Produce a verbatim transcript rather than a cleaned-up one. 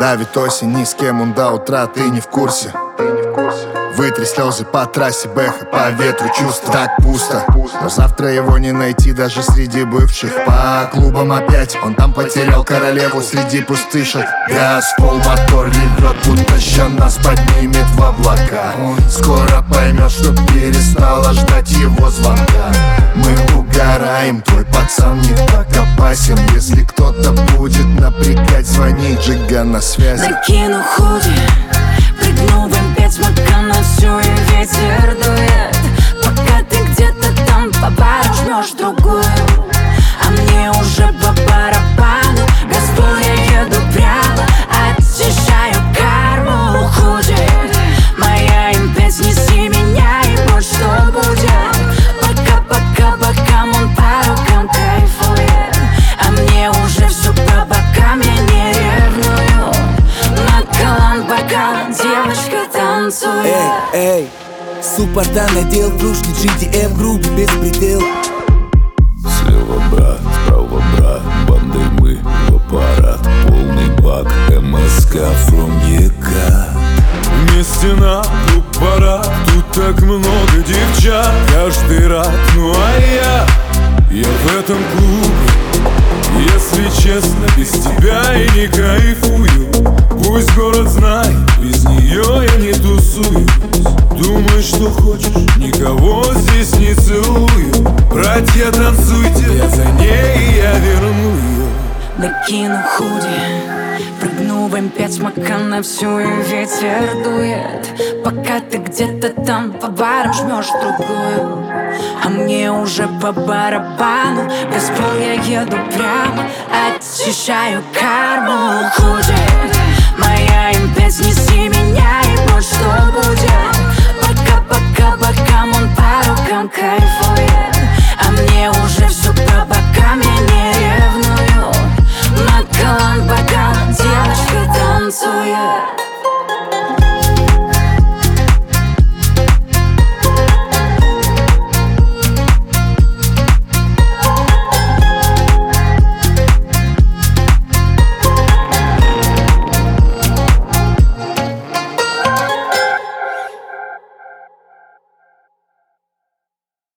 Давит осень, ни с кем он до утра, ты не в курсе. Вытри слезы по трассе, бэха, по ветру чувства. Так пусто, но завтра его не найти даже среди бывших. По клубам опять, он там потерял королеву среди пустышек. Газ, пол, мотор ревет, будто ща нас поднимет в облака. Он скоро поймет, что перестала ждать его звонка. Мы угораем, твой пацан не так опасен. Если кто-то будет напрягать, звони, Джига на связи. Накину худи, прыгну в эм пять, мака на всю и ветер дует. Пока ты где-то там по бару жмешь другую, а мне уже по барабану. Газпол, я еду прямо, очищаю карму. Худи, моя эм пять, неси меня и будь что будет. Пока, пока, пока он по рукам кайфует, а мне уже все по бокам, я не ревную. Накалан, бокал, девочка танцует. Эй, эй, суппорта надел, кружки джи ди эф, группе беспредел. Слева брат, справа брат, бандой мы в аппарат. Полный бак, эм эс ка from е ка. Вместе на клуб парад, тут так много девчат. Каждый рад, ну а я, я в этом клубе. Если честно, без тебя я не кайфую. Пусть город знает, без нее я не тусуюсь. Думай, что хочешь, никого здесь не целую. Братья, танцуйте, я за ней, я верну ее. Накину худи, прыгну в эм пять, мака на всю и ветер дует. Пока ты где-то там по барам жмешь другую, а мне уже по барабану. Газпол, я еду прямо, очищаю карму. Худи, моя эм пять, не